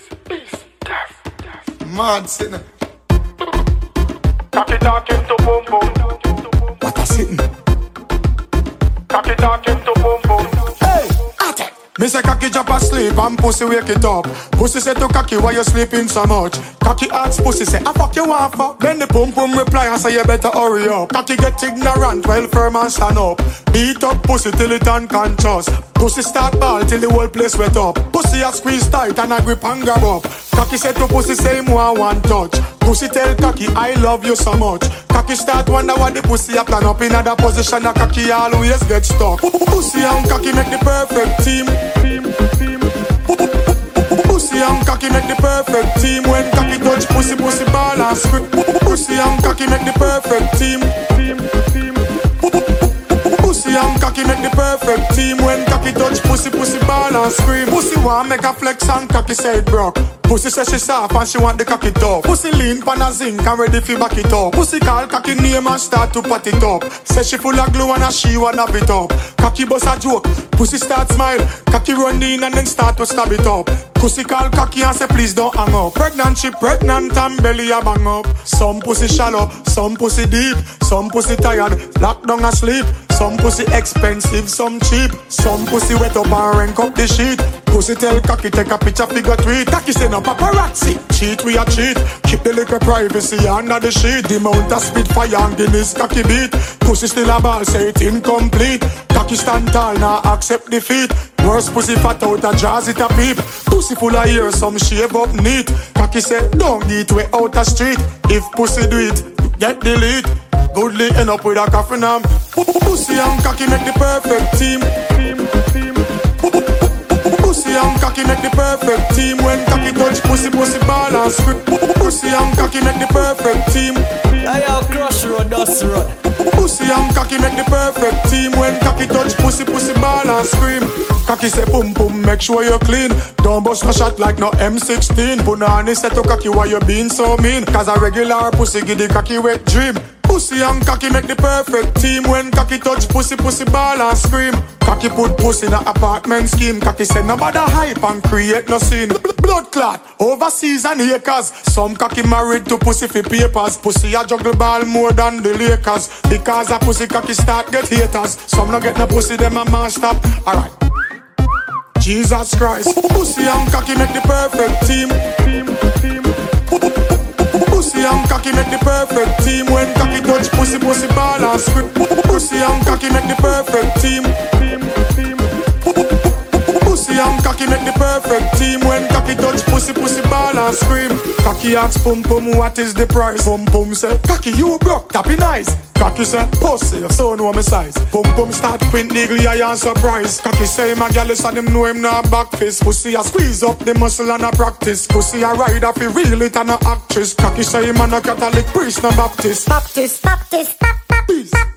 Mad sitting. Cocky talking to boom boom. What a sitting. Cocky talking to boom boom. Hey, attack. Me say cocky drop asleep and pussy wake it up. Pussy say to cocky why you sleeping so much. Cocky asks pussy say I fuck you want for. Then the pum pum reply and say you better hurry up. Cocky get ignorant while firm and stand up. Beat up pussy till it unconscious. Pussy start ball till the whole place wet up. Pussy a squeeze tight and a grip and grab up. Cocky say to pussy say him want one touch. Pussy tell cocky I love you so much. Cocky start wonder what the pussy a plan up in other position. A cocky always get stuck. Pussy and cocky make the perfect team. Pussy and cocky make the perfect team. When cocky touch pussy, pussy ball and scream. Pussy and cocky make the perfect team. Pussy and cocky make the perfect team. When cocky touch pussy, pussy ball and scream. Pussy want make a flex and cocky say it broke. Pussy say she soft and she want the cocky tough. Pussy lean pan a zinc and ready fi back it up. Pussy call cocky name and start to pat it up. Say she full of glue and a she wanna beat up. Cocky bust a joke, pussy start smile. Cocky run in and then start to stab it up. Pussy call cocky and say please don't hang up. Pregnant she pregnant and belly a bang up. Some pussy shallow, some pussy deep. Some pussy tired, locked down asleep. Some pussy expensive, some cheap. Some pussy wet up and rank up the sheet. Pussy tell cocky take a picture figure tweet. Cocky say no paparazzi, cheat we a cheat. Keep the liquor privacy under the sheet. The mount of spit fire and Guinness cocky beat. Pussy still a ball, say it incomplete. Cocky stand tall, now accept defeat. Worst pussy fat out a jazz it a peep. Pussy full of hair, some shave up neat. Cocky say don't eat way out the street. If pussy do it, get delete. Goodly end up with a coffin arm. Pussy and cocky make the perfect team. Pussy and cocky make the perfect team. When cocky touch pussy, pussy ball and scream. Pussy and cocky make the perfect team. Hey, I'll crush road, dust road. Pussy and cocky make the perfect team. When cocky touch pussy, pussy ball and scream. Cocky say pum pum, make sure you're clean. Don't bust no shot like no M16. Punani say to cocky why you being so mean. Cause a regular pussy give the cocky wet dream. Pussy and cocky make the perfect team. When cocky touch pussy, pussy ball and scream. Cocky put pussy in a apartment scheme. Cocky say nobody hype and create no scene. Blood clot, overseas and acres. Some cocky married to pussy for papers. Pussy a juggle ball more than the Lakers. Because a pussy cocky start get haters. Some no get no pussy, them a man stop. Alright, Jesus Christ. Pussy and cocky make the perfect team. Pussy and cocky make the perfect team. When cocky touch pussy, pussy ball and scream. Pussy and cocky make the perfect team. Pussy and cocky make the perfect team. When cocky touch pussy, pussy ball and scream. Cocky asks pum pum what is the price. Pum pum say cocky you broke, tappy nice. Cocky say pussy you so know my size. Pum pum start quint nearly I am surprised. Cocky say my gal is and him know him not back fist. Pussy a squeeze up the muscle and a practice. Pussy a ride up he real it and a actress. Cocky say him and a Catholic priest no Baptist. Baptist, Baptist, Baptist.